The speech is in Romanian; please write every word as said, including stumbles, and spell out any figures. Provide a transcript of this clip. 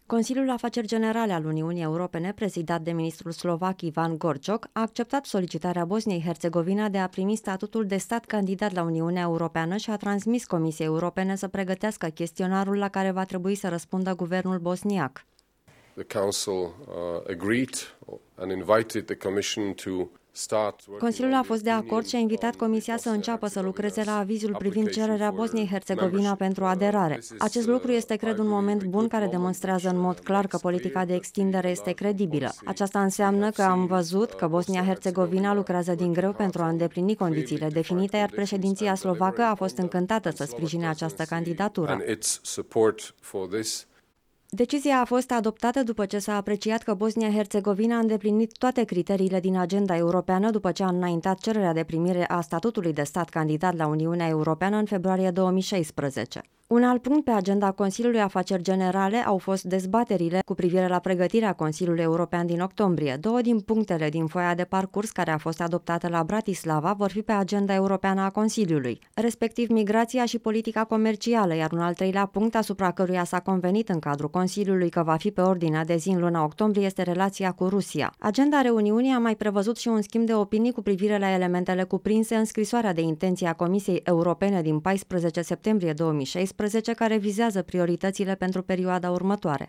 Consiliul Afaceri Generale al Uniunii Europene, prezidat de ministrul slovac Ivan Gorciok, a acceptat solicitarea Bosniei-Herțegovina de a primi statutul de stat candidat la Uniunea Europeană și a transmis Comisiei Europene să pregătească chestionarul la care va trebui să răspundă guvernul bosniac. The Council uh, agreed and invited the Commission to Consiliul a fost de acord și a invitat Comisia să înceapă să lucreze la avizul privind cererea Bosniei-Herțegovina pentru aderare. Acest lucru este, cred, un moment bun care demonstrează în mod clar că politica de extindere este credibilă. Aceasta înseamnă că am văzut că Bosnia-Herțegovina lucrează din greu pentru a îndeplini condițiile definite, iar președinția slovacă a fost încântată să sprijine această candidatură. Decizia a fost adoptată după ce s-a apreciat că Bosnia-Herțegovina a îndeplinit toate criteriile din agenda europeană după ce a înaintat cererea de primire a statutului de stat candidat la Uniunea Europeană în februarie două mii șaisprezece. Un alt punct pe agenda Consiliului Afaceri Generale au fost dezbaterile cu privire la pregătirea Consiliului European din octombrie. Două din punctele din foaia de parcurs care a fost adoptată la Bratislava vor fi pe agenda europeană a Consiliului, respectiv migrația și politica comercială, iar un al treilea punct asupra căruia s-a convenit în cadrul Consiliului că va fi pe ordinea de zi în luna octombrie este relația cu Rusia. Agenda reuniunii a mai prevăzut și un schimb de opinii cu privire la elementele cuprinse în scrisoarea de intenție a Comisiei Europene din paisprezece septembrie două mii șaisprezece, care vizează prioritățile pentru perioada următoare.